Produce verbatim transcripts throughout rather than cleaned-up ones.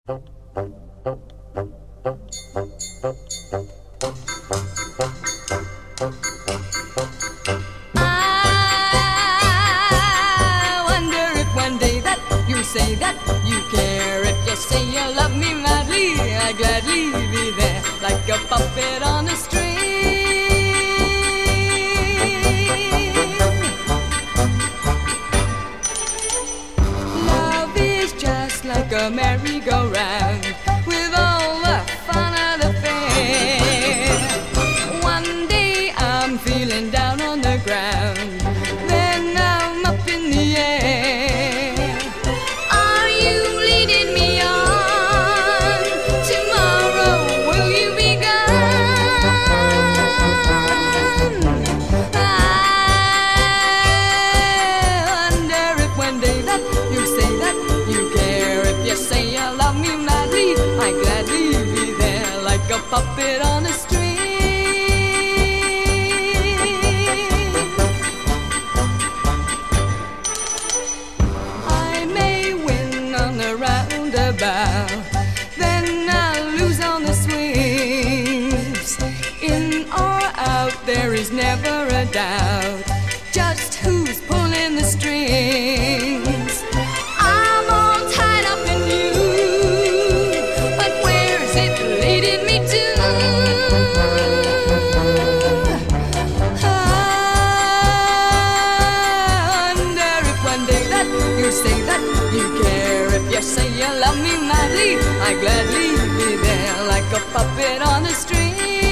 wonder if one day that you say that you care. If you say you love me madly, I'd gladly be there like a puppet on a string. Love is just like a merry-go-round with all the fun of the fair. One day I'm feeling down on the ground, then I'm up in the air. Are you leading me on? Tomorrow will you be gone? I wonder if one day that you say that you care. If you say you love me madly, I'd gladly be there like a puppet on a string. Then I'll lose on the swings. In or out, there is never a doubt just who's pulling the strings. I'm all tied up in you, but where's it leading me to? I wonder if one day that you say that you care. If you say you love me madly, I'd gladly be there like a puppet on a string.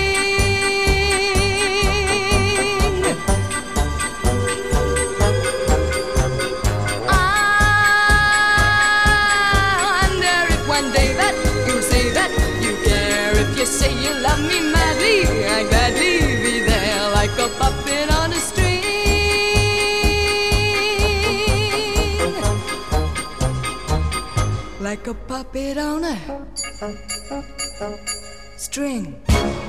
I wonder if one day that you say that you care. If you say you love me madly, I'd gladly be there like a puppet on a string. Like a puppet on a string.